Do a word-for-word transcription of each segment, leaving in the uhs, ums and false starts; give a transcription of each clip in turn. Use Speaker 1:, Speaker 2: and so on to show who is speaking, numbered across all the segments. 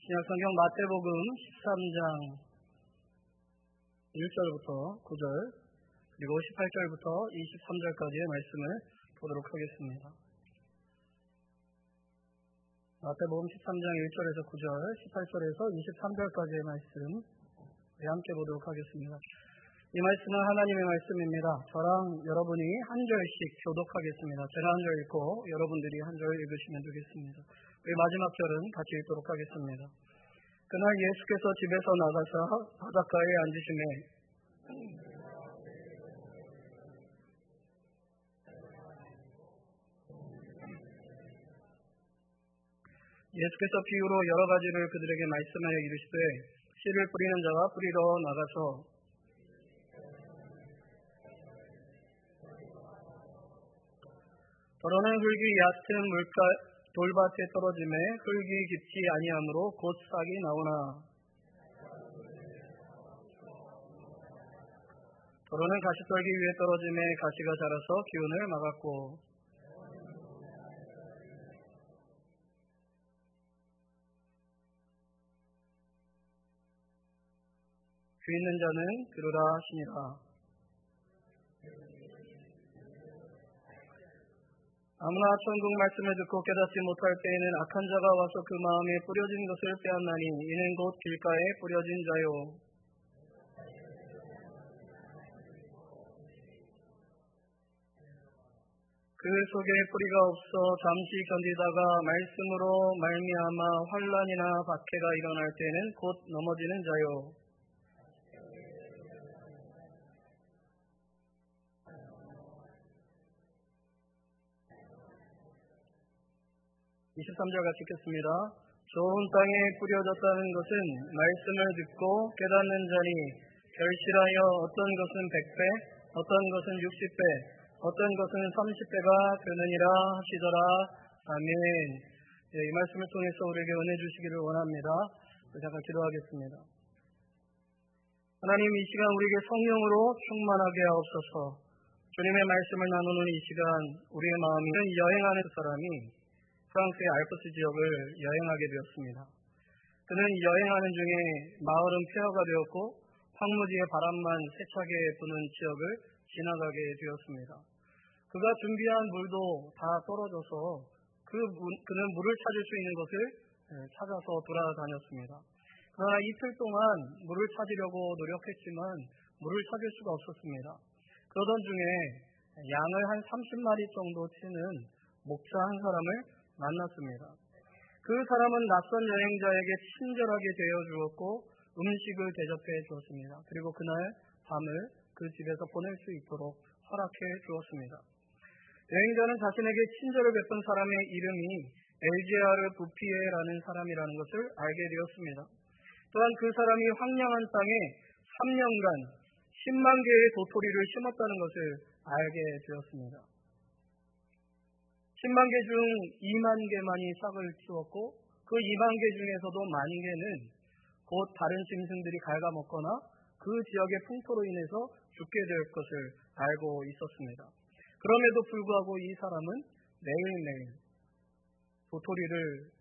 Speaker 1: 신약성경 마태복음 십삼 장 일 절부터 구 절 그리고 십팔 절부터 이십삼 절까지의 말씀을 보도록 하겠습니다. 마태복음 십삼 장 일 절에서 구 절, 십팔 절에서 이십삼 절까지의 말씀 우리 함께 보도록 하겠습니다. 이 말씀은 하나님의 말씀입니다. 저랑 여러분이 한 절씩 교독하겠습니다. 제가 한 절 읽고 여러분들이 한 절 읽으시면 되겠습니다. 우리 마지막 절은 같이 읽도록 하겠습니다. 그날 예수께서 집에서 나가사 바닷가에 앉으시매 예수께서 비유로 여러 가지를 그들에게 말씀하여 이르시되 씨를 뿌리는 자가 뿌리러 나가서 더러는 흙이 얕은 물가 돌밭에 떨어짐에 흙이 깊지 아니하므로 곧 싹이 나오나 더러는 가시떨기 위에 떨어짐에 가시가 자라서 기운을 막았고 귀 있는 자는 들으라 하시니라. 아무나 천국 말씀을 듣고 깨닫지 못할 때에는 악한 자가 와서 그 마음에 뿌려진 것을 빼앗나니 이는 곧 길가에 뿌려진 자요. 그 속에 뿌리가 없어 잠시 견디다가 말씀으로 말미암아 환난이나 박해가 일어날 때는 곧 넘어지는 자요. 이십삼 절 같이 읽겠습니다. 좋은 땅에 뿌려졌다는 것은 말씀을 듣고 깨닫는 자니 결실하여 어떤 것은 백 배, 어떤 것은 육십 배, 어떤 것은 삼십 배가 되느니라 하시더라. 아멘. 네, 이 말씀을 통해서 우리에게 은혜 주시기를 원합니다. 잠깐 기도하겠습니다. 하나님, 이 시간 우리에게 성령으로 충만하게 하옵소서. 주님의 말씀을 나누는 이 시간 우리의 마음이 여행하는 사람이 프랑스의 알프스 지역을 여행하게 되었습니다. 그는 여행하는 중에 마을은 폐허가 되었고 황무지의 바람만 세차게 부는 지역을 지나가게 되었습니다. 그가 준비한 물도 다 떨어져서 그 물, 그는 물을 찾을 수 있는 것을 찾아서 돌아다녔습니다. 그러나 이틀 동안 물을 찾으려고 노력했지만 물을 찾을 수가 없었습니다. 그러던 중에 양을 한 삼십 마리 정도 치는 목자 한 사람을 만났습니다. 그 사람은 낯선 여행자에게 친절하게 대해주었고 음식을 대접해 주었습니다. 그리고 그날 밤을 그 집에서 보낼 수 있도록 허락해 주었습니다. 여행자는 자신에게 친절을 베푼 사람의 이름이 엘제아르 부피에라는 사람이라는 것을 알게 되었습니다. 또한 그 사람이 황량한 땅에 삼 년간 십만 개의 도토리를 심었다는 것을 알게 되었습니다. 십만 개 중 이만 개만이 싹을 틔웠고 그 이만 개 중에서도 만 개는 곧 다른 짐승들이 갉아먹거나 그 지역의 풍토로 인해서 죽게 될 것을 알고 있었습니다. 그럼에도 불구하고 이 사람은 매일매일 도토리를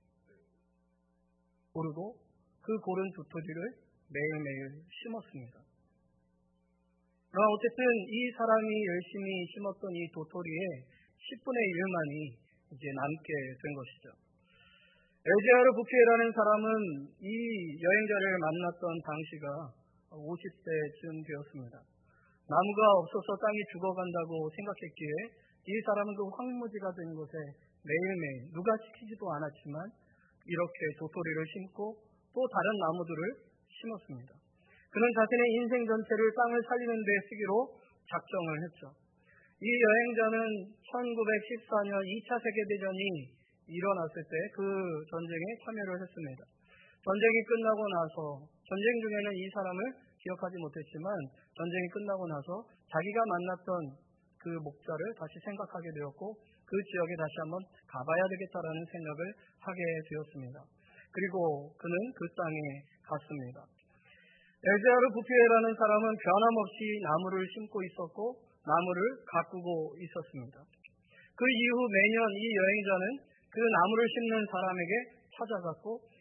Speaker 1: 고르고 그 고른 도토리를 매일매일 심었습니다. 그러나 어쨌든 이 사람이 열심히 심었던 이 도토리에 십분의 일만이 이제 남게 된 것이죠. 엘제아르 부피에라는 사람은 이 여행자를 만났던 당시가 오십 대쯤 되었습니다. 나무가 없어서 땅이 죽어간다고 생각했기에 이 사람은 그 황무지가 된 곳에 매일매일 누가 시키지도 않았지만 이렇게 도토리를 심고 또 다른 나무들을 심었습니다. 그는 자신의 인생 전체를 땅을 살리는 데 쓰기로 작정을 했죠. 이 여행자는 천구백십사 년 이 차 세계대전이 일어났을 때 그 전쟁에 참여를 했습니다. 전쟁이 끝나고 나서 전쟁 중에는 이 사람을 기억하지 못했지만 전쟁이 끝나고 나서 자기가 만났던 그 목자를 다시 생각하게 되었고 그 지역에 다시 한번 가봐야 되겠다라는 생각을 하게 되었습니다. 그리고 그는 그 땅에 갔습니다. 엘제아르 부피에라는 사람은 변함없이 나무를 심고 있었고 나무를 가꾸고 있었습니다. 그 이후 매년 이 여행자는 그 나무를 심는 사람에게 찾아갔고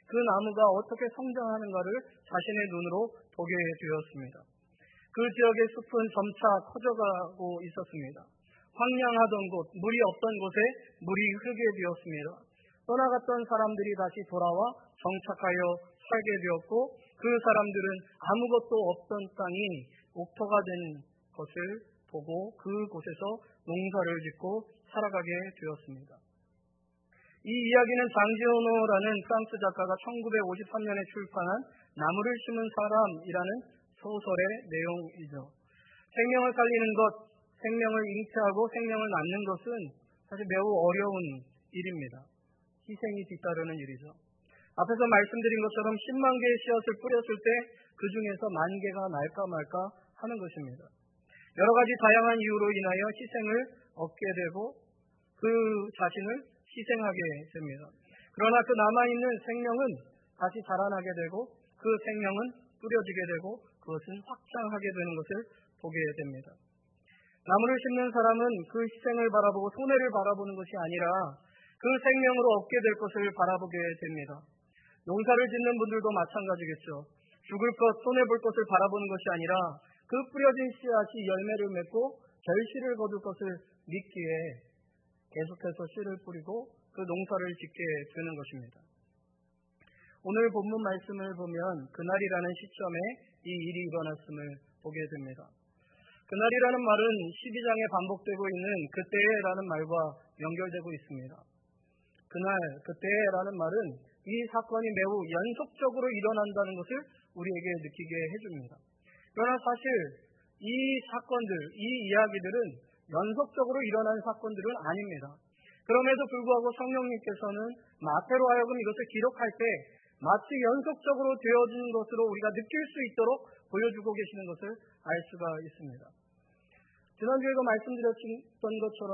Speaker 1: 그 나무가 어떻게 성장하는가를 자신의 눈으로 보게 되었습니다. 그 지역의 숲은 점차 커져가고 있었습니다. 황량하던 곳, 물이 없던 곳에 물이 흐르게 되었습니다. 떠나갔던 사람들이 다시 돌아와 정착하여 살게 되었고, 그 사람들은 아무것도 없던 땅이 옥토가 된 것을 보고 그곳에서 농사를 짓고 살아가게 되었습니다. 이 이야기는 장지오노라는 프랑스 작가가 천구백오십삼 년에 출판한 나무를 심은 사람이라는 소설의 내용이죠. 생명을 살리는 것, 생명을 잉태하고 생명을 낳는 것은 사실 매우 어려운 일입니다. 희생이 뒤따르는 일이죠. 앞에서 말씀드린 것처럼 십만 개의 씨앗을 뿌렸을 때 그 중에서 만 개가 날까 말까 하는 것입니다. 여러 가지 다양한 이유로 인하여 희생을 얻게 되고 그 자신을 희생하게 됩니다. 그러나 그 남아있는 생명은 다시 자라나게 되고 그 생명은 뿌려지게 되고 그것은 확장하게 되는 것을 보게 됩니다. 나무를 심는 사람은 그 희생을 바라보고 손해를 바라보는 것이 아니라 그 생명으로 얻게 될 것을 바라보게 됩니다. 농사를 짓는 분들도 마찬가지겠죠. 죽을 것, 손해볼 것을 바라보는 것이 아니라 그 뿌려진 씨앗이 열매를 맺고 결실을 거둘 것을 믿기에 계속해서 씨를 뿌리고 그 농사를 짓게 되는 것입니다. 오늘 본문 말씀을 보면 그날이라는 시점에 이 일이 일어났음을 보게 됩니다. 그날이라는 말은 십이 장에 반복되고 있는 그때라는 말과 연결되고 있습니다. 그날, 그때라는 말은 이 사건이 매우 연속적으로 일어난다는 것을 우리에게 느끼게 해줍니다. 그러나 사실 이 사건들, 이 이야기들은 연속적으로 일어난 사건들은 아닙니다. 그럼에도 불구하고 성령님께서는 마태로 하여금 이것을 기록할 때 마치 연속적으로 되어진 것으로 우리가 느낄 수 있도록 보여주고 계시는 것을 알 수가 있습니다. 지난주에도 말씀드렸던 것처럼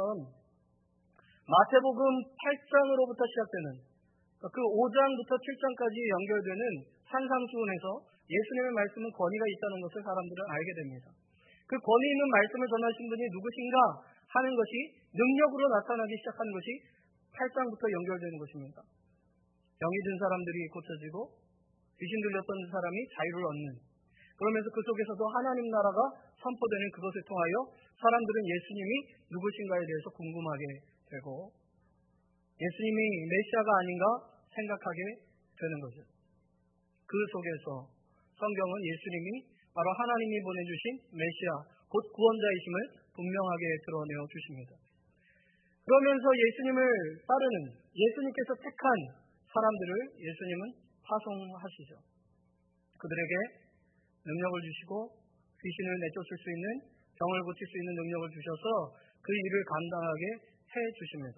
Speaker 1: 마태복음 팔 장으로부터 시작되는 그 오 장부터 칠 장까지 연결되는 산상수훈에서 예수님의 말씀은 권위가 있다는 것을 사람들은 알게 됩니다. 그 권위 있는 말씀을 전하신 분이 누구신가 하는 것이 능력으로 나타나기 시작하는 것이 팔 장부터 연결되는 것입니다. 병이 든 사람들이 고쳐지고 귀신 들렸던 사람이 자유를 얻는, 그러면서 그 속에서도 하나님 나라가 선포되는 그것을 통하여 사람들은 예수님이 누구신가에 대해서 궁금하게 되고 예수님이 메시아가 아닌가 생각하게 되는 거죠. 그 속에서 성경은 예수님이 바로 하나님이 보내주신 메시아, 곧 구원자이심을 분명하게 드러내어 주십니다. 그러면서 예수님을 따르는, 예수님께서 택한 사람들을 예수님은 파송하시죠. 그들에게 능력을 주시고 귀신을 내쫓을 수 있는, 병을 고칠 수 있는 능력을 주셔서 그 일을 감당하게 해 주십니다.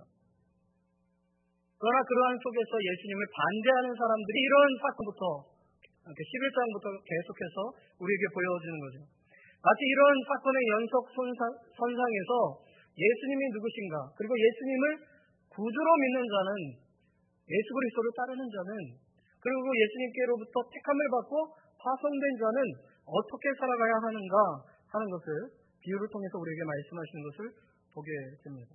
Speaker 1: 그러나 그러한 속에서 예수님을 반대하는 사람들이 이런 사건부터 십일 장부터 계속해서 우리에게 보여지는 거죠. 마치 이런 사건의 연속 선상, 선상에서 예수님이 누구신가, 그리고 예수님을 구주로 믿는 자는, 예수 그리스도를 따르는 자는, 그리고 예수님께로부터 택함을 받고 파송된 자는 어떻게 살아가야 하는가 하는 것을 비유를 통해서 우리에게 말씀하시는 것을 보게 됩니다.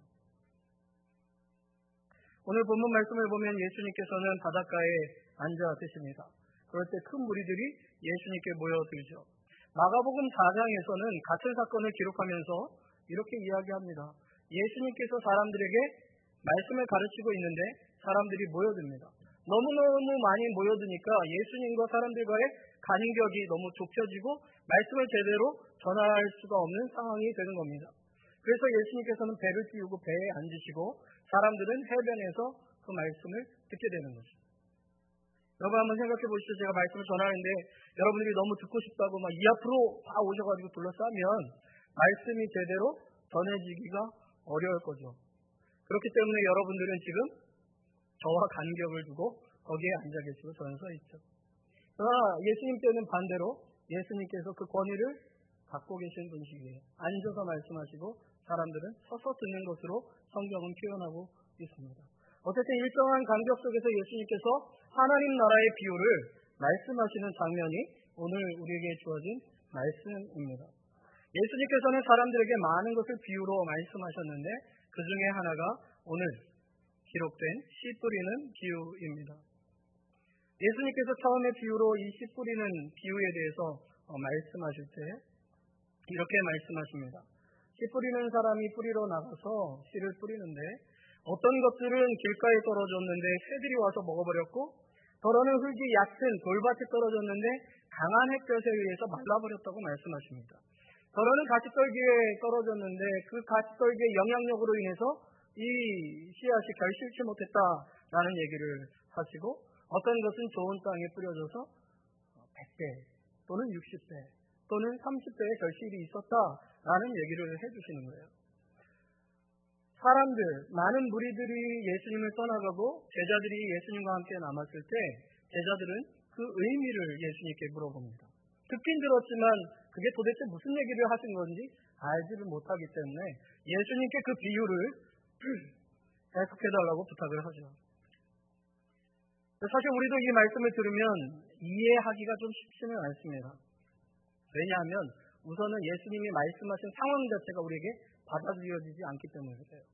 Speaker 1: 오늘 본문 말씀을 보면 예수님께서는 바닷가에 앉아 계십니다. 그럴 때 큰 무리들이 예수님께 모여들죠. 마가복음 사 장에서는 같은 사건을 기록하면서 이렇게 이야기합니다. 예수님께서 사람들에게 말씀을 가르치고 있는데 사람들이 모여듭니다. 너무너무 많이 모여드니까 예수님과 사람들과의 간격이 너무 좁혀지고 말씀을 제대로 전할 수가 없는 상황이 되는 겁니다. 그래서 예수님께서는 배를 띄우고 배에 앉으시고 사람들은 해변에서 그 말씀을 듣게 되는 거죠. 여러분 한번 생각해 보시죠. 제가 말씀을 전하는데 여러분들이 너무 듣고 싶다고 막 이 앞으로 다 오셔가지고 둘러싸면 말씀이 제대로 전해지기가 어려울 거죠. 그렇기 때문에 여러분들은 지금 저와 간격을 두고 거기에 앉아 계시고 저는 서 있죠. 그러나 예수님 때는 반대로 예수님께서 그 권위를 갖고 계신 분이시기에 앉아서 말씀하시고 사람들은 서서 듣는 것으로 성경은 표현하고 있습니다. 어쨌든 일정한 간격 속에서 예수님께서 하나님 나라의 비유를 말씀하시는 장면이 오늘 우리에게 주어진 말씀입니다. 예수님께서는 사람들에게 많은 것을 비유로 말씀하셨는데 그 중에 하나가 오늘 기록된 씨 뿌리는 비유입니다. 예수님께서 처음에 비유로 이 씨 뿌리는 비유에 대해서 말씀하실 때 이렇게 말씀하십니다. 씨 뿌리는 사람이 뿌리러 나가서 씨를 뿌리는데 어떤 것들은 길가에 떨어졌는데 새들이 와서 먹어버렸고, 더러는 흙이 얕은 돌밭에 떨어졌는데 강한 햇볕에 의해서 말라버렸다고 말씀하십니다. 더러는 가시떨기에 떨어졌는데 그 가시떨기의 영향력으로 인해서 이 씨앗이 결실치 못했다라는 얘기를 하시고, 어떤 것은 좋은 땅에 뿌려져서 백 배 또는 육십 배 또는 삼십 배의 결실이 있었다라는 얘기를 해주시는 거예요. 사람들, 많은 무리들이 예수님을 떠나가고 제자들이 예수님과 함께 남았을 때 제자들은 그 의미를 예수님께 물어봅니다. 듣긴 들었지만 그게 도대체 무슨 얘기를 하신 건지 알지를 못하기 때문에 예수님께 그 비유를 해석해달라고 부탁을 하죠. 사실 우리도 이 말씀을 들으면 이해하기가 좀 쉽지는 않습니다. 왜냐하면 우선은 예수님이 말씀하신 상황 자체가 우리에게 받아들여지지 않기 때문에 그래요.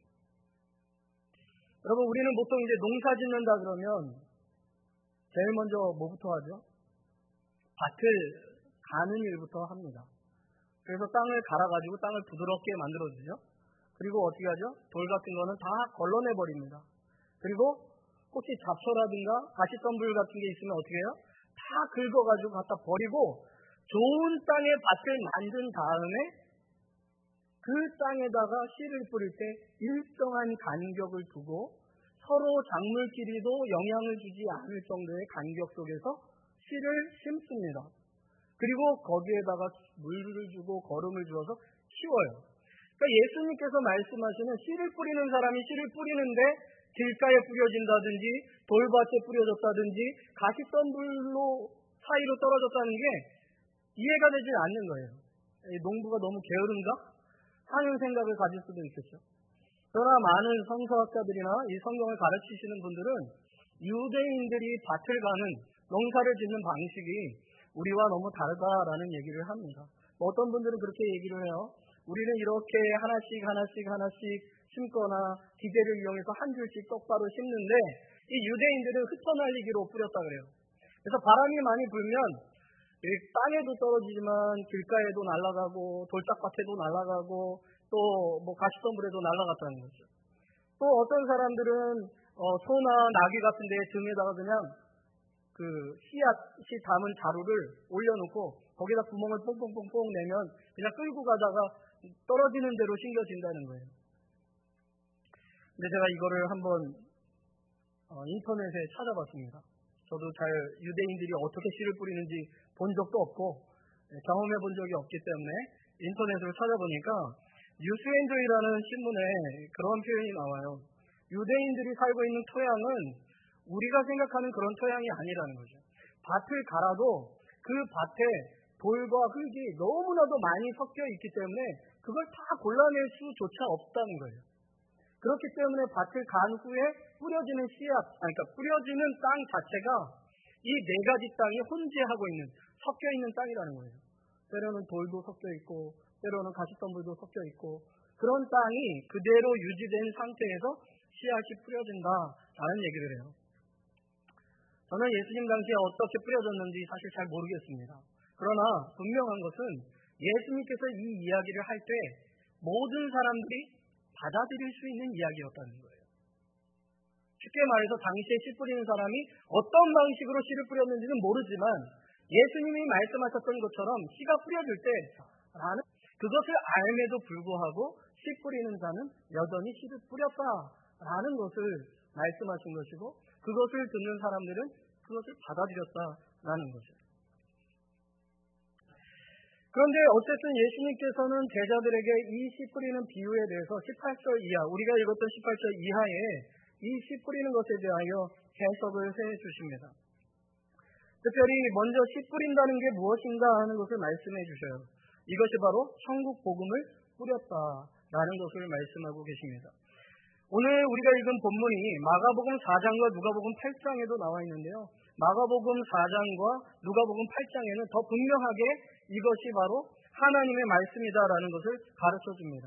Speaker 1: 여러분, 우리는 보통 이제 농사 짓는다 그러면 제일 먼저 뭐부터 하죠? 밭을 가는 일부터 합니다. 그래서 땅을 갈아가지고 땅을 부드럽게 만들어주죠. 그리고 어떻게 하죠? 돌 같은 거는 다 걸러내버립니다. 그리고 혹시 잡초라든가 가시덤불 같은 게 있으면 어떻게 해요? 다 긁어가지고 갖다 버리고 좋은 땅에 밭을 만든 다음에 그 땅에다가 씨를 뿌릴 때 일정한 간격을 두고 서로 작물끼리도 영향을 주지 않을 정도의 간격 속에서 씨를 심습니다. 그리고 거기에다가 물을 주고 거름을 주어서 키워요. 그러니까 예수님께서 말씀하시는 씨를 뿌리는 사람이 씨를 뿌리는데 길가에 뿌려진다든지 돌밭에 뿌려졌다든지 가시덤불로 사이로 떨어졌다는 게 이해가 되지 않는 거예요. 농부가 너무 게으른가? 하는 생각을 가질 수도 있겠죠. 그러나 많은 성서학자들이나 이 성경을 가르치시는 분들은 유대인들이 밭을 가는, 농사를 짓는 방식이 우리와 너무 다르다라는 얘기를 합니다. 어떤 분들은 그렇게 얘기를 해요. 우리는 이렇게 하나씩 하나씩 하나씩 심거나 기계를 이용해서 한 줄씩 똑바로 심는데 이 유대인들은 흩어날리기로 뿌렸다 그래요. 그래서 바람이 많이 불면 땅에도 떨어지지만 길가에도 날아가고 돌짝밭에도 날아가고 또 뭐 가시덤불에도 날아갔다는 거죠. 또 어떤 사람들은 어, 소나 나귀 같은 데 등에다가 그냥 그 씨앗이 담은 자루를 올려놓고 거기다 구멍을 뽕뽕뽕뽕 내면 그냥 끌고 가다가 떨어지는 대로 심겨진다는 거예요. 근데 제가 이거를 한번 어, 인터넷에 찾아봤습니다. 저도 잘 유대인들이 어떻게 씨를 뿌리는지 본 적도 없고 경험해 본 적이 없기 때문에 인터넷으로 찾아보니까 뉴스앤조이라는 신문에 그런 표현이 나와요. 유대인들이 살고 있는 토양은 우리가 생각하는 그런 토양이 아니라는 거죠. 밭을 갈아도 그 밭에 돌과 흙이 너무나도 많이 섞여 있기 때문에 그걸 다 골라낼 수조차 없다는 거예요. 그렇기 때문에 밭을 간 후에 뿌려지는 씨앗, 그러니까 뿌려지는 땅 자체가 이 네 가지 땅이 혼재하고 있는, 섞여 있는 땅이라는 거예요. 때로는 돌도 섞여 있고, 때로는 가시덤불도 섞여 있고, 그런 땅이 그대로 유지된 상태에서 씨앗이 뿌려진다라는 얘기를 해요. 저는 예수님 당시에 어떻게 뿌려졌는지 사실 잘 모르겠습니다. 그러나 분명한 것은 예수님께서 이 이야기를 할 때 모든 사람들이 받아들일 수 있는 이야기였다는 거예요. 쉽게 말해서 당시에 씨 뿌리는 사람이 어떤 방식으로 씨를 뿌렸는지는 모르지만 예수님이 말씀하셨던 것처럼 씨가 뿌려질 때 나는 그것을 알매도 불구하고 씨 뿌리는 자는 여전히 씨를 뿌렸다라는 것을 말씀하신 것이고 그것을 듣는 사람들은 그것을 받아들였다라는 거죠. 그런데 어쨌든 예수님께서는 제자들에게 이 씨 뿌리는 비유에 대해서 십팔 절 이하, 우리가 읽었던 십팔 절 이하에 이 씨 뿌리는 것에 대하여 해석을 해 주십니다. 특별히 먼저 씨 뿌린다는 게 무엇인가 하는 것을 말씀해 주셔요. 이것이 바로 천국 복음을 뿌렸다라는 것을 말씀하고 계십니다. 오늘 우리가 읽은 본문이 마가복음 사 장과 누가복음 팔 장에도 나와 있는데요. 마가복음 사 장과 누가복음 팔 장에는 더 분명하게 이것이 바로 하나님의 말씀이다라는 것을 가르쳐 줍니다.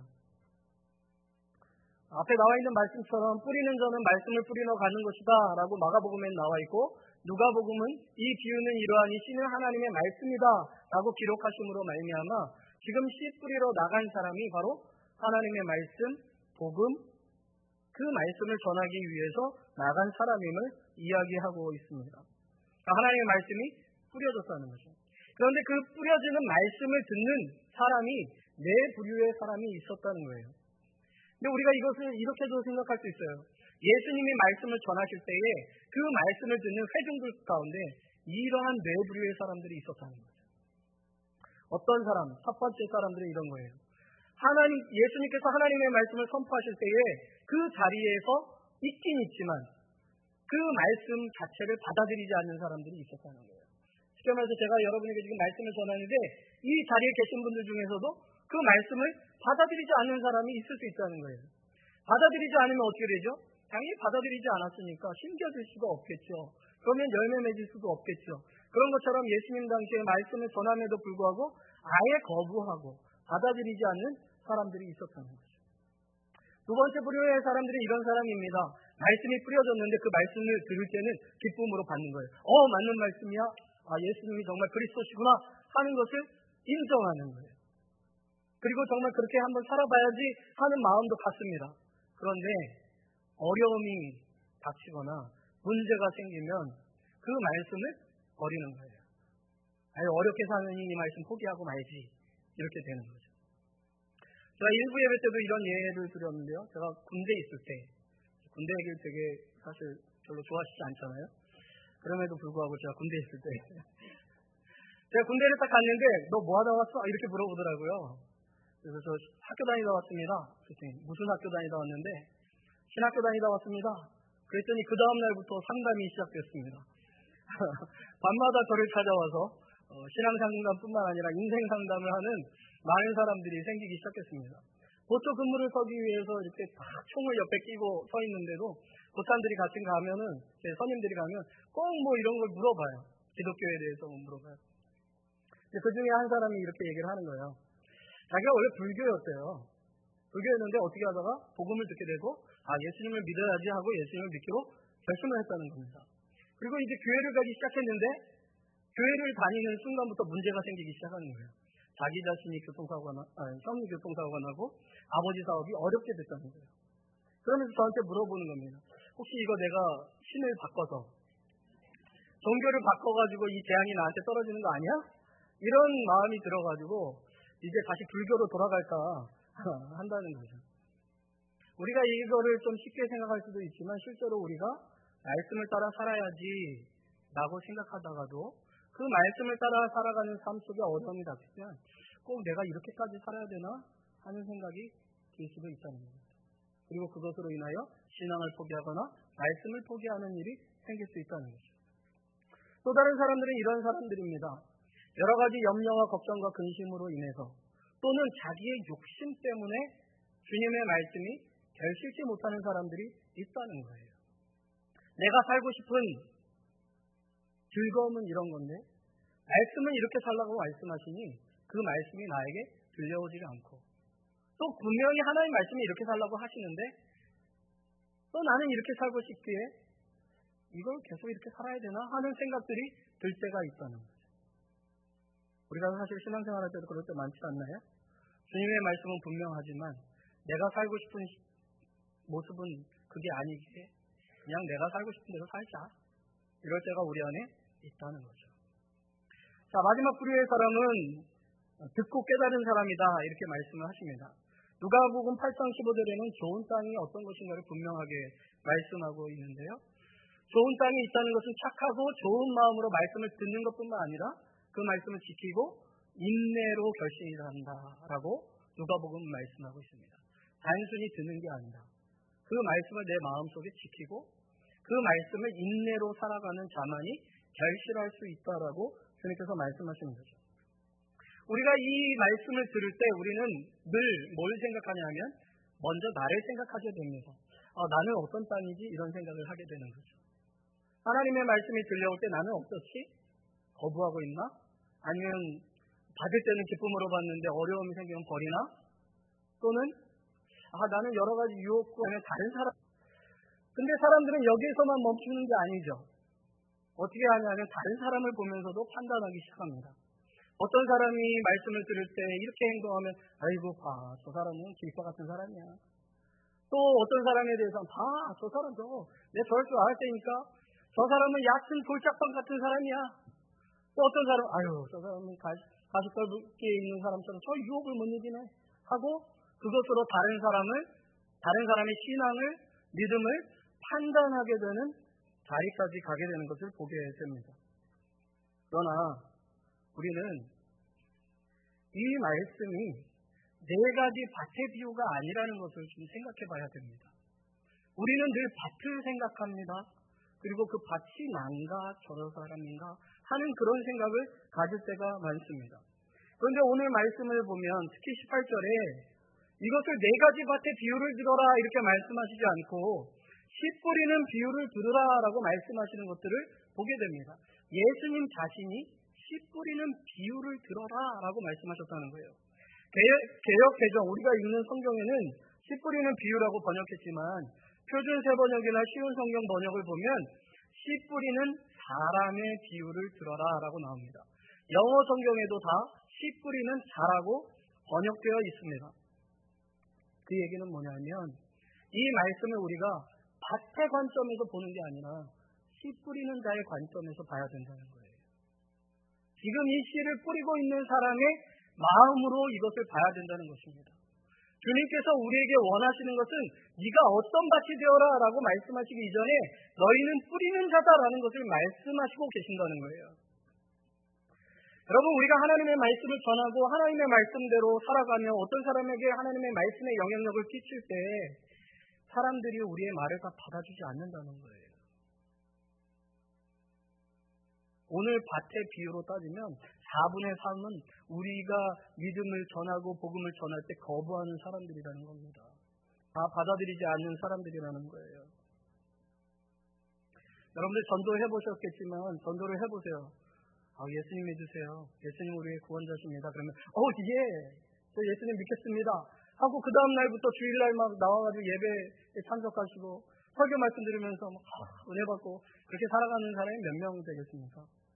Speaker 1: 앞에 나와 있는 말씀처럼 뿌리는 자는 말씀을 뿌리러 가는 것이다 라고 마가복음에 나와 있고 누가복음은 이 비유는 이러하니 씨는 하나님의 말씀이다 라고 기록하심으로 말미암아 지금 씨 뿌리러 나간 사람이 바로 하나님의 말씀, 복음, 그 말씀을 전하기 위해서 나간 사람임을 이야기하고 있습니다. 하나님의 말씀이 뿌려졌다는 거죠. 그런데 그 뿌려지는 말씀을 듣는 사람이 네 부류의 사람이 있었다는 거예요. 근데 우리가 이것을 이렇게도 생각할 수 있어요. 예수님이 말씀을 전하실 때에 그 말씀을 듣는 회중들 가운데 이러한 네 부류의 사람들이 있었다는 거죠. 어떤 사람? 첫 번째 사람들은 이런 거예요. 하나님, 예수님께서 하나님의 말씀을 선포하실 때에 그 자리에서 있긴 있지만 그 말씀 자체를 받아들이지 않는 사람들이 있었다는 거예요. 쉽게 말해서 제가 여러분에게 지금 말씀을 전하는데 이 자리에 계신 분들 중에서도 그 말씀을 받아들이지 않는 사람이 있을 수 있다는 거예요. 받아들이지 않으면 어떻게 되죠? 당연히 받아들이지 않았으니까 심겨질 수가 없겠죠. 그러면 열매 맺을 수도 없겠죠. 그런 것처럼 예수님 당시에 말씀을 전함에도 불구하고 아예 거부하고 받아들이지 않는 사람들이 있었다는 거죠. 두 번째 부류의 사람들이 이런 사람입니다. 말씀이 뿌려졌는데 그 말씀을 들을 때는 기쁨으로 받는 거예요. 어, 맞는 말씀이야. 아, 예수님이 정말 그리스도시구나 하는 것을 인정하는 거예요. 그리고 정말 그렇게 한번 살아봐야지 하는 마음도 갖습니다. 그런데 어려움이 닥치거나 문제가 생기면 그 말씀을 버리는 거예요. 아니, 어렵게 사는 이 말씀 포기하고 말지. 이렇게 되는 거죠. 제가 일부 예배 때도 이런 예를 드렸는데요. 제가 군대에 있을 때, 군대 얘기를 되게 사실 별로 좋아하시지 않잖아요. 그럼에도 불구하고 제가 군대에 있을 때 제가 군대를 딱 갔는데 너 뭐 하다 왔어? 이렇게 물어보더라고요. 그래서 저 학교 다니다 왔습니다. 그랬더니 무슨 학교 다니다 왔는데 신학교 다니다 왔습니다. 그랬더니 그 다음 날부터 상담이 시작됐습니다. 밤마다 저를 찾아와서 어, 신앙 상담뿐만 아니라 인생 상담을 하는 많은 사람들이 생기기 시작했습니다. 보초 근무를 서기 위해서 이렇게 딱 총을 옆에 끼고 서 있는데도 보탄들이 같이 가면은 제 선임들이 가면 꼭 뭐 이런 걸 물어봐요. 기독교에 대해서 물어봐요. 근데 그 중에 한 사람이 이렇게 얘기를 하는 거예요. 자기가 원래 불교였대요. 불교였는데 어떻게 하다가 복음을 듣게 되고 아, 예수님을 믿어야지 하고 예수님을 믿기로 결심을 했다는 겁니다. 그리고 이제 교회를 가기 시작했는데 교회를 다니는 순간부터 문제가 생기기 시작하는 거예요. 자기 자신이 교통사고가 나, 아니, 형이 교통사고가 나고 아버지 사업이 어렵게 됐다는 거예요. 그러면서 저한테 물어보는 겁니다. 혹시 이거 내가 신을 바꿔서 종교를 바꿔가지고 이 재앙이 나한테 떨어지는 거 아니야? 이런 마음이 들어가지고 이제 다시 불교로 돌아갈까 한다는 거죠. 우리가 이거를 좀 쉽게 생각할 수도 있지만 실제로 우리가 말씀을 따라 살아야지 라고 생각하다가도 그 말씀을 따라 살아가는 삶 속에 어려움이 닥치면 꼭 내가 이렇게까지 살아야 되나 하는 생각이 들 수도 있다는 겁니다. 그리고 그것으로 인하여 신앙을 포기하거나 말씀을 포기하는 일이 생길 수 있다는 거죠. 또 다른 사람들은 이런 사람들입니다. 여러 가지 염려와 걱정과 근심으로 인해서 또는 자기의 욕심 때문에 주님의 말씀이 결실치 못하는 사람들이 있다는 거예요. 내가 살고 싶은 즐거움은 이런 건데 말씀은 이렇게 살라고 말씀하시니 그 말씀이 나에게 들려오지가 않고 또 분명히 하나님 말씀이 이렇게 살라고 하시는데 또 나는 이렇게 살고 싶기에 이걸 계속 이렇게 살아야 되나 하는 생각들이 들 때가 있다는 거죠. 우리가 사실 신앙생활 할 때도 그럴 때 많지 않나요? 주님의 말씀은 분명하지만 내가 살고 싶은 모습은 그게 아니기에 그냥 내가 살고 싶은 대로 살자. 이럴 때가 우리 안에 있다는 거죠. 자, 마지막 부류의 사람은 듣고 깨달은 사람이다 이렇게 말씀을 하십니다. 누가복음 팔 장 십오 절에는 좋은 땅이 어떤 것인가를 분명하게 말씀하고 있는데요. 좋은 땅이 있다는 것은 착하고 좋은 마음으로 말씀을 듣는 것뿐만 아니라 그 말씀을 지키고 인내로 결심이 한다라고 누가복음은 말씀하고 있습니다. 단순히 듣는 게 아니라 그 말씀을 내 마음속에 지키고 그 말씀을 인내로 살아가는 자만이 결실할 수 있다라고 주님께서 말씀하시는 거죠. 우리가 이 말씀을 들을 때 우리는 늘 뭘 생각하냐면 먼저 나를 생각하게 됩니다. 아, 나는 어떤 땅이지? 이런 생각을 하게 되는 거죠. 하나님의 말씀이 들려올 때 나는 어떻지? 거부하고 있나? 아니면 받을 때는 기쁨으로 받는데 어려움이 생기면 버리나? 또는 아, 나는 여러 가지 유혹과 다른 사람 근데 사람들은 여기에서만 멈추는 게 아니죠. 어떻게 하냐면 다른 사람을 보면서도 판단하기 시작합니다. 어떤 사람이 말씀을 들을 때 이렇게 행동하면 아이고 봐, 저 사람은 길바 같은 사람이야. 또 어떤 사람에 대해서는 봐, 저 사람 저거 내 저럴 줄 알았 테니까 저 사람은 얕은 돌짝방 같은 사람이야. 또 어떤 사람 아유 저 사람은 가시떨기에 있는 사람처럼 저 유혹을 못 이기네 하고 그것으로 다른 사람을 다른 사람의 신앙을 믿음을 판단하게 되는 자리까지 가게 되는 것을 보게 됩니다. 그러나 우리는 이 말씀이 네 가지 밭의 비유가 아니라는 것을 좀 생각해 봐야 됩니다. 우리는 늘 밭을 생각합니다. 그리고 그 밭이 난가 저런 사람인가 하는 그런 생각을 가질 때가 많습니다. 그런데 오늘 말씀을 보면 특히 십팔 절에 이것을 네 가지 밭의 비유를 들어라 이렇게 말씀하시지 않고 씨 뿌리는 비유를 들으라라고 말씀하시는 것들을 보게 됩니다. 예수님 자신이 씨 뿌리는 비유를 들어라라고 말씀하셨다는 거예요. 개역, 개역 개정 우리가 읽는 성경에는 씨 뿌리는 비유라고 번역했지만 표준 세번역이나 쉬운 성경 번역을 보면 씨 뿌리는 사람의 비유를 들어라라고 나옵니다. 영어 성경에도 다 씨 뿌리는 자라고 번역되어 있습니다. 그 얘기는 뭐냐면 이 말씀을 우리가 밭의 관점에서 보는 게 아니라 씨 뿌리는 자의 관점에서 봐야 된다는 거예요. 지금 이 씨를 뿌리고 있는 사람의 마음으로 이것을 봐야 된다는 것입니다. 주님께서 우리에게 원하시는 것은 네가 어떤 밭이 되어라 라고 말씀하시기 이전에 너희는 뿌리는 자다라는 것을 말씀하시고 계신다는 거예요. 여러분 우리가 하나님의 말씀을 전하고 하나님의 말씀대로 살아가며 어떤 사람에게 하나님의 말씀의 영향력을 끼칠 때 사람들이 우리의 말을 다 받아주지 않는다는 거예요. 오늘 밭의 비유로 따지면 사분의 삼은 우리가 믿음을 전하고 복음을 전할 때 거부하는 사람들이라는 겁니다. 다 받아들이지 않는 사람들이라는 거예요. 여러분들 전도해보셨겠지만 전도를 해보세요. 아, 예수님 믿으세요. 예수님 우리의 구원자십니다. 그러면 어, 예, 저 예수님 믿겠습니다. 하고 그 다음 날부터 주일날 막 나와가지고 예배에 참석하시고 설교 말씀 들으면서 막 은혜 받고 그렇게 살아가는 사람이 몇 명 되겠습니까?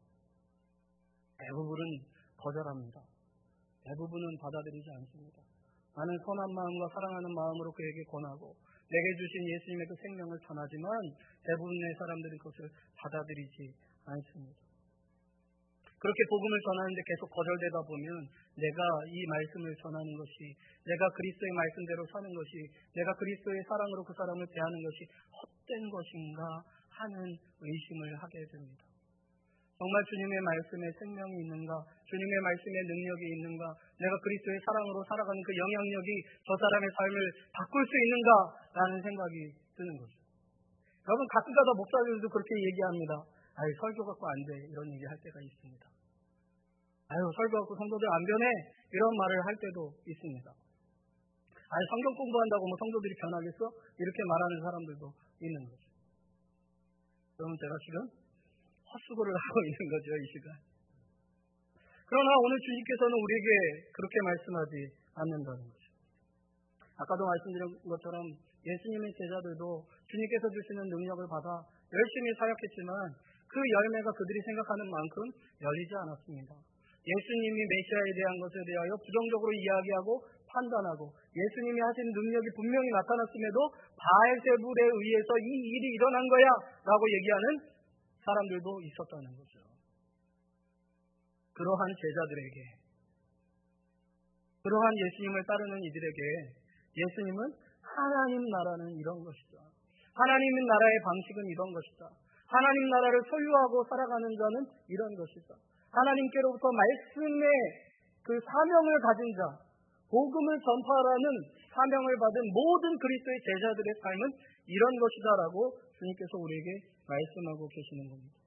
Speaker 1: 대부분은 거절합니다. 대부분은 받아들이지 않습니다. 나는 선한 마음과 사랑하는 마음으로 그에게 권하고 내게 주신 예수님의 그 생명을 전하지만 대부분의 사람들은 그것을 받아들이지 않습니다. 그렇게 복음을 전하는데 계속 거절되다 보면 내가 이 말씀을 전하는 것이 내가 그리스도의 말씀대로 사는 것이 내가 그리스도의 사랑으로 그 사람을 대하는 것이 헛된 것인가 하는 의심을 하게 됩니다. 정말 주님의 말씀에 생명이 있는가? 주님의 말씀에 능력이 있는가? 내가 그리스도의 사랑으로 살아가는 그 영향력이 저 사람의 삶을 바꿀 수 있는가? 라는 생각이 드는 거죠. 여러분 가끔가다 목사들도 그렇게 얘기합니다. 아유 설교 갖고 안 돼. 이런 얘기 할 때가 있습니다. 아유 설교 갖고 성도들 안 변해. 이런 말을 할 때도 있습니다. 아유 성경 공부한다고 뭐 성도들이 변하겠어? 이렇게 말하는 사람들도 있는 거죠. 그러면 제가 지금 헛수고를 하고 있는 거죠, 이 시간. 그러나 오늘 주님께서는 우리에게 그렇게 말씀하지 않는다는 거죠. 아까도 말씀드린 것처럼 예수님의 제자들도 주님께서 주시는 능력을 받아 열심히 사역했지만 그 열매가 그들이 생각하는 만큼 열리지 않았습니다. 예수님이 메시아에 대한 것에 대하여 부정적으로 이야기하고 판단하고 예수님이 하신 능력이 분명히 나타났음에도 바알세불에 의해서 이 일이 일어난 거야 라고 얘기하는 사람들도 있었다는 거죠. 그러한 제자들에게 그러한 예수님을 따르는 이들에게 예수님은 하나님 나라는 이런 것이다. 하나님 나라의 방식은 이런 것이다. 하나님 나라를 소유하고 살아가는 자는 이런 것이다. 하나님께로부터 말씀의 그 사명을 가진 자, 복음을 전파하라는 사명을 받은 모든 그리스도의 제자들의 삶은 이런 것이다라고 주님께서 우리에게 말씀하고 계시는 겁니다.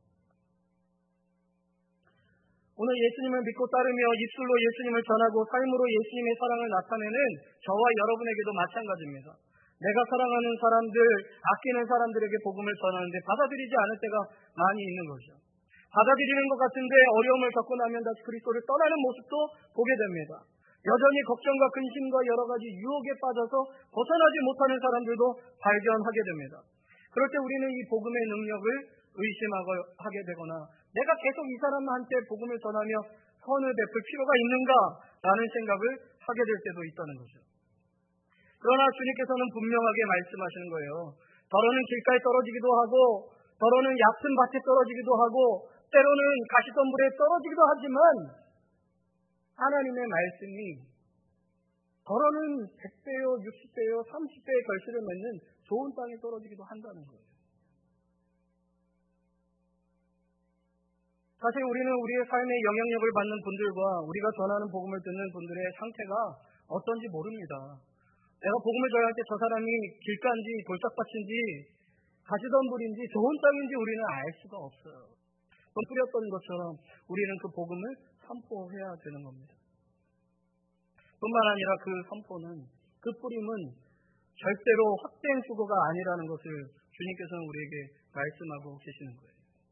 Speaker 1: 오늘 예수님을 믿고 따르며 입술로 예수님을 전하고 삶으로 예수님의 사랑을 나타내는 저와 여러분에게도 마찬가지입니다. 내가 사랑하는 사람들, 아끼는 사람들에게 복음을 전하는데 받아들이지 않을 때가 많이 있는 거죠. 받아들이는 것 같은데 어려움을 겪고 나면 다시 그리스도를 떠나는 모습도 보게 됩니다. 여전히 걱정과 근심과 여러 가지 유혹에 빠져서 벗어나지 못하는 사람들도 발견하게 됩니다. 그럴 때 우리는 이 복음의 능력을 의심하게 되거나 내가 계속 이 사람한테 복음을 전하며 선을 베풀 필요가 있는가라는 생각을 하게 될 때도 있다는 거죠. 그러나 주님께서는 분명하게 말씀하시는 거예요. 더러는 길가에 떨어지기도 하고 더러는 얕은 밭에 떨어지기도 하고 때로는 가시덤불에 떨어지기도 하지만 하나님의 말씀이 더러는 백 배요, 육십 배요, 삼십 배의 결실을 맺는 좋은 땅에 떨어지기도 한다는 거예요. 사실 우리는 우리의 삶에 영향력을 받는 분들과 우리가 전하는 복음을 듣는 분들의 상태가 어떤지 모릅니다. 내가 복음을 전할 때 저 사람이 길가인지 돌짝밭인지 가시덤불인지 좋은 땅인지 우리는 알 수가 없어요. 뿌렸던 것처럼 우리는 그 복음을 선포해야 되는 겁니다. 뿐만 아니라 그 선포는, 그 뿌림은 절대로 헛된 수고가 아니라는 것을 주님께서는 우리에게 말씀하고 계시는 거예요.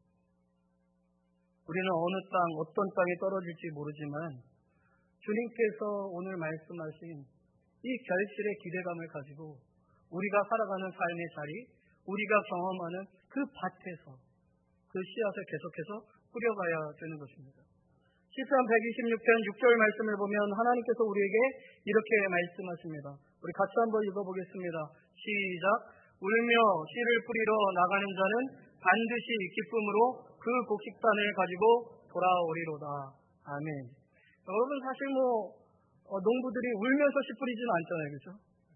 Speaker 1: 우리는 어느 땅, 어떤 땅에 떨어질지 모르지만 주님께서 오늘 말씀하신 이 결실의 기대감을 가지고 우리가 살아가는 삶의 자리, 우리가 경험하는 그 밭에서 그 씨앗을 계속해서 뿌려가야 되는 것입니다. 시편 백이십육 편 육 절 말씀을 보면 하나님께서 우리에게 이렇게 말씀하십니다. 우리 같이 한번 읽어보겠습니다. 시작. 울며 씨를 뿌리러 나가는 자는 반드시 기쁨으로 그 곡식단을 가지고 돌아오리로다. 아멘. 여러분 사실 뭐 어, 농부들이 울면서 씨 뿌리지는 않잖아요. 그렇죠?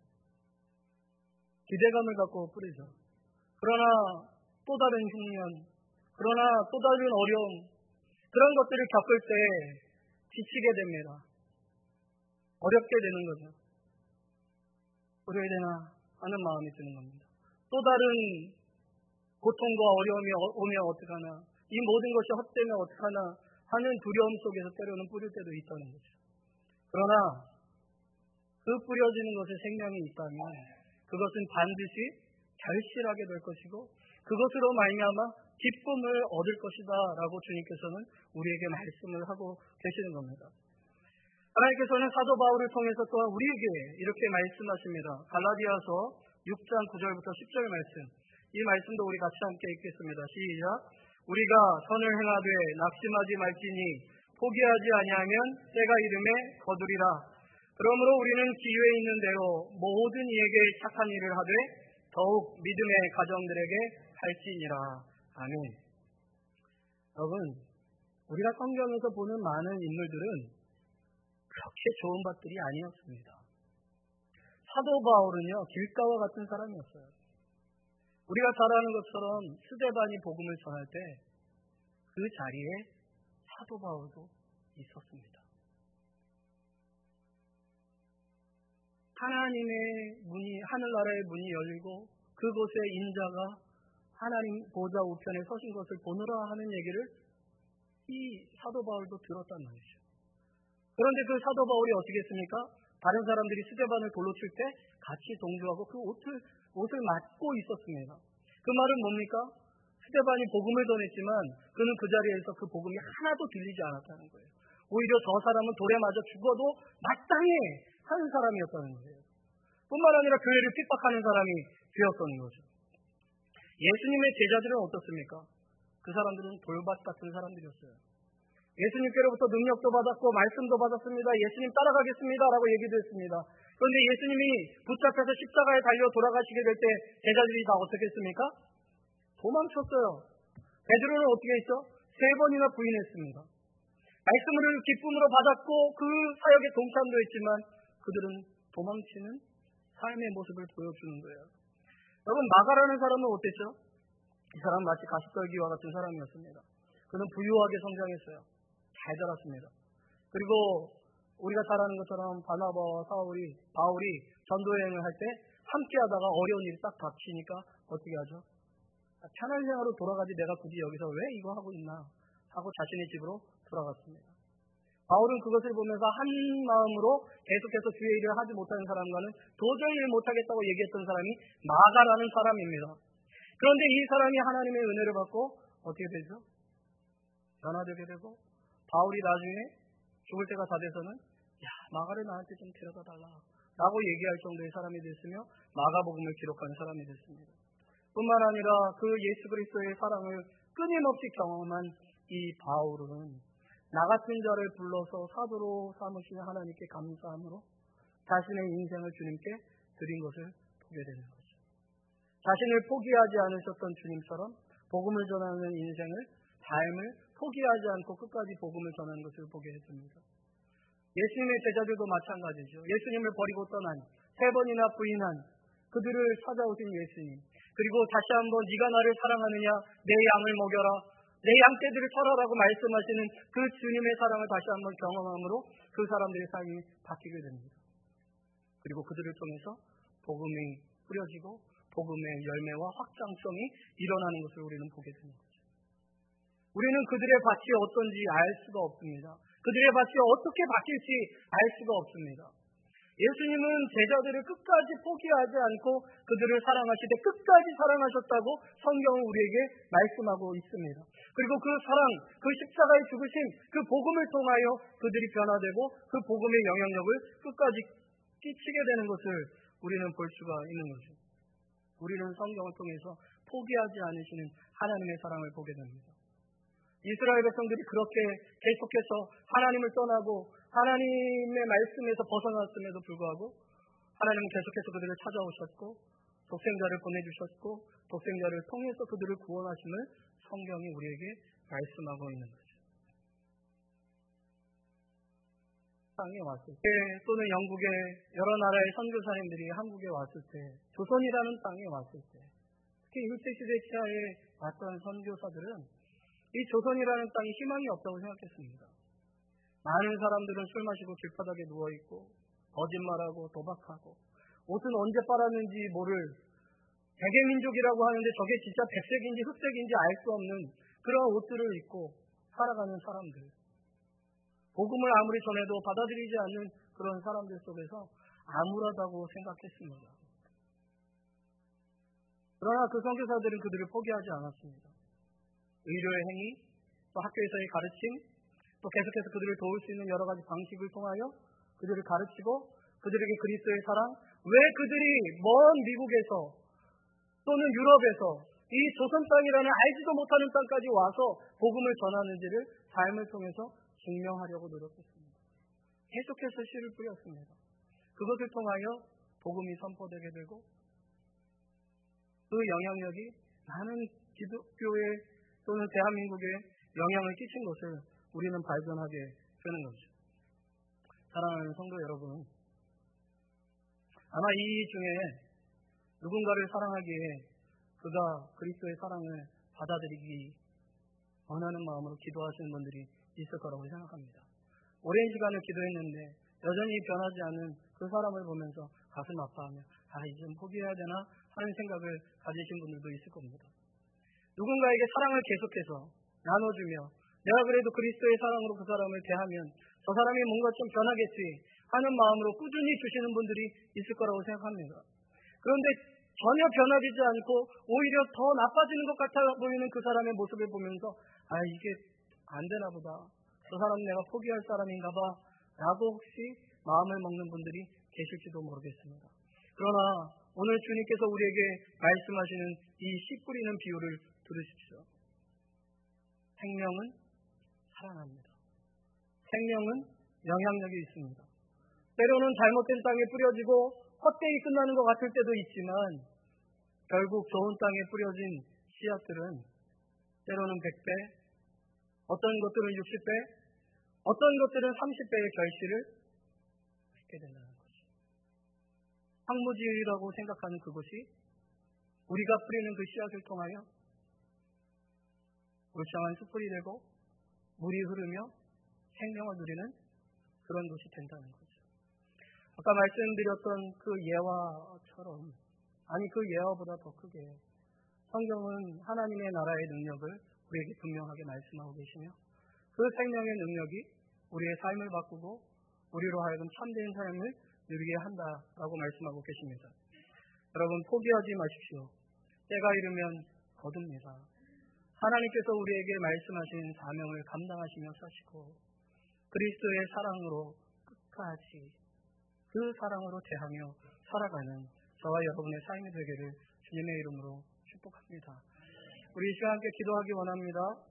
Speaker 1: 기대감을 갖고 뿌리죠. 그러나 또 다른 흉년, 그러나 또 다른 어려움, 그런 것들을 겪을 때 지치게 됩니다. 어렵게 되는 거죠. 그래야 되나 하는 마음이 드는 겁니다. 또 다른 고통과 어려움이 오면 어떡하나, 이 모든 것이 헛되면 어떡하나 하는 두려움 속에서 때로는 뿌릴 때도 있다는 거죠. 그러나 그 뿌려지는 것에 생명이 있다면 그것은 반드시 결실하게 될 것이고 그것으로 말미암아 기쁨을 얻을 것이다 라고 주님께서는 우리에게 말씀을 하고 계시는 겁니다. 하나님께서는 사도 바울을 통해서 또한 우리에게 이렇게 말씀하십니다. 갈라디아서 육 장 구 절부터 십 절 말씀, 이 말씀도 우리 같이 함께 읽겠습니다. 시작. 우리가 선을 행하되 낙심하지 말지니 포기하지 아니하면 때가 이름에 거두리라. 그러므로 우리는 기회에 있는 대로 모든 이에게 착한 일을 하되 더욱 믿음의 가정들에게 할지니라. 아멘. 여러분, 우리가 성경에서 보는 많은 인물들은 그렇게 좋은 밭들이 아니었습니다. 사도 바울은요, 길가와 같은 사람이었어요. 우리가 잘 아는 것처럼 스데반이 복음을 전할 때 그 자리에 사도 바울도 있었습니다. 하나님의 문이, 하늘나라의 문이 열리고 그곳에 인자가 하나님 보좌 우편에 서신 것을 보느라 하는 얘기를 이 사도 바울도 들었단 말이죠. 그런데 그 사도 바울이 어떻게 했습니까? 다른 사람들이 스데반을 돌로 칠 때 같이 동조하고 그 옷을, 옷을 맞고 있었습니다. 그 말은 뭡니까? 스데반이 복음을 전했지만 그는 그 자리에서 그 복음이 하나도 들리지 않았다는 거예요. 오히려 저 사람은 돌에 맞아 죽어도 마땅해 하는 사람이었다는 거예요. 뿐만 아니라 교회를 핍박하는 사람이 되었던 거죠. 예수님의 제자들은 어떻습니까? 그 사람들은 돌밭 같은 사람들이었어요. 예수님께로부터 능력도 받았고 말씀도 받았습니다. 예수님 따라가겠습니다 라고 얘기도 했습니다. 그런데 예수님이 붙잡혀서 십자가에 달려 돌아가시게 될 때 제자들이 다 어떻게 했습니까? 도망쳤어요. 베드로는 어떻게 했죠? 세 번이나 부인했습니다. 말씀을 기쁨으로 받았고 그 사역에 동참도 했지만 그들은 도망치는 삶의 모습을 보여주는 거예요. 여러분, 마가라는 사람은 어땠죠? 이 사람은 마치 가시떨기와 같은 사람이었습니다. 그는 부유하게 성장했어요. 잘 자랐습니다. 그리고 우리가 잘 아는 것처럼 바나바와 사울이, 바울이 전도여행을 할 때 함께 하다가 어려운 일이 딱 닥치니까 어떻게 하죠? 편한 생활로 돌아가지 내가 굳이 여기서 왜 이거 하고 있나 하고 자신의 집으로 돌아갔습니다. 바울은 그것을 보면서 한 마음으로 계속해서 주의 일을 하지 못하는 사람과는 도저히 일 못하겠다고 얘기했던 사람이 마가라는 사람입니다. 그런데 이 사람이 하나님의 은혜를 받고 어떻게 되죠? 변화되게 되고 바울이 나중에 죽을 때가 다 돼서는 야, 마가를 나한테 좀 데려다 달라 라고 얘기할 정도의 사람이 됐으며 마가복음을 기록하는 사람이 됐습니다. 뿐만 아니라 그 예수 그리스도의 사랑을 끊임없이 경험한 이 바울은 나 같은 자를 불러서 사도로 삼으시는 하나님께 감사함으로 자신의 인생을 주님께 드린 것을 보게 되는 거죠. 자신을 포기하지 않으셨던 주님처럼 복음을 전하는 인생을, 삶을 포기하지 않고 끝까지 복음을 전하는 것을 보게 해줍니다. 예수님의 제자들도 마찬가지죠. 예수님을 버리고 떠난, 세 번이나 부인한 그들을 찾아오신 예수님, 그리고 다시 한번 네가 나를 사랑하느냐, 내 양을 먹여라, 내 양떼들을 쳐라라고 말씀하시는 그 주님의 사랑을 다시 한번 경험함으로 그 사람들의 삶이 바뀌게 됩니다. 그리고 그들을 통해서 복음이 뿌려지고 복음의 열매와 확장성이 일어나는 것을 우리는 보게 되는 거죠. 우리는 그들의 밭이 어떤지 알 수가 없습니다. 그들의 밭이 어떻게 바뀔지 알 수가 없습니다. 예수님은 제자들을 끝까지 포기하지 않고 그들을 사랑하시되 끝까지 사랑하셨다고 성경은 우리에게 말씀하고 있습니다. 그리고 그 사랑, 그 십자가의 죽으심, 그 복음을 통하여 그들이 변화되고 그 복음의 영향력을 끝까지 끼치게 되는 것을 우리는 볼 수가 있는 거죠. 우리는 성경을 통해서 포기하지 않으시는 하나님의 사랑을 보게 됩니다. 이스라엘 백성들이 그렇게 계속해서 하나님을 떠나고 하나님의 말씀에서 벗어났음에도 불구하고 하나님은 계속해서 그들을 찾아오셨고 독생자를 보내주셨고 독생자를 통해서 그들을 구원하심을 성경이 우리에게 말씀하고 있는 거죠. 땅에 왔을 때 또는 영국의 여러 나라의 선교사님들이 한국에 왔을 때 조선이라는 땅에 왔을 때 특히 일제시대 치하에 왔던 선교사들은 이 조선이라는 땅이 희망이 없다고 생각했습니다. 많은 사람들은 술 마시고 길바닥에 누워있고 거짓말하고 도박하고 옷은 언제 빨았는지 모를 백의민족이라고 하는데 저게 진짜 백색인지 흑색인지 알 수 없는 그런 옷들을 입고 살아가는 사람들, 복음을 아무리 전해도 받아들이지 않는 그런 사람들 속에서 암울하다고 생각했습니다. 그러나 그 선교사들은 그들을 포기하지 않았습니다. 의료의 행위, 또 학교에서의 가르침, 또 계속해서 그들을 도울 수 있는 여러 가지 방식을 통하여 그들을 가르치고 그들에게 그리스도의 사랑, 왜 그들이 먼 미국에서 또는 유럽에서 이 조선 땅이라는 알지도 못하는 땅까지 와서 복음을 전하는지를 삶을 통해서 증명하려고 노력했습니다. 계속해서 씨를 뿌렸습니다. 그것을 통하여 복음이 선포되게 되고 그 영향력이 많은 기독교의 또는 대한민국에 영향을 끼친 것을 우리는 발견하게 되는 거죠. 사랑하는 성도 여러분, 아마 이 중에 누군가를 사랑하기에 그가 그리스도의 사랑을 받아들이기 원하는 마음으로 기도하시는 분들이 있을 거라고 생각합니다. 오랜 시간을 기도했는데 여전히 변하지 않은 그 사람을 보면서 가슴 아파하며 아, 이제 포기해야 되나 하는 생각을 가지신 분들도 있을 겁니다. 누군가에게 사랑을 계속해서 나눠주며 내가 그래도 그리스도의 사랑으로 그 사람을 대하면 저 사람이 뭔가 좀 변하겠지 하는 마음으로 꾸준히 주시는 분들이 있을 거라고 생각합니다. 그런데 전혀 변화되지 않고 오히려 더 나빠지는 것 같아 보이는 그 사람의 모습을 보면서 아, 이게 안 되나 보다, 저 사람은 내가 포기할 사람인가 봐 라고 혹시 마음을 먹는 분들이 계실지도 모르겠습니다. 그러나 오늘 주님께서 우리에게 말씀하시는 이 씨 뿌리는 비유를 들으십시오. 생명은 살아납니다. 생명은 영향력이 있습니다. 때로는 잘못된 땅에 뿌려지고 헛되이 끝나는 것 같을 때도 있지만 결국 좋은 땅에 뿌려진 씨앗들은 때로는 백 배, 어떤 것들은 육십 배, 어떤 것들은 삼십 배의 결실을 맺게 된다는 거죠. 황무지라고 생각하는 그곳이 우리가 뿌리는 그 씨앗을 통하여 울창한 숲풀이 되고 물이 흐르며 생명을 누리는 그런 곳이 된다는 거죠. 아까 말씀드렸던 그 예화처럼, 아니 그 예화보다 더 크게 성경은 하나님의 나라의 능력을 우리에게 분명하게 말씀하고 계시며 그 생명의 능력이 우리의 삶을 바꾸고 우리로 하여금 참된 삶을 누리게 한다라고 말씀하고 계십니다. 여러분, 포기하지 마십시오. 때가 이르면 거둡니다. 하나님께서 우리에게 말씀하신 사명을 감당하시며 사시고 그리스도의 사랑으로 끝까지 그 사랑으로 대하며 살아가는 저와 여러분의 삶이 되기를 주님의 이름으로 축복합니다. 우리 이 시간 함께 기도하기 원합니다.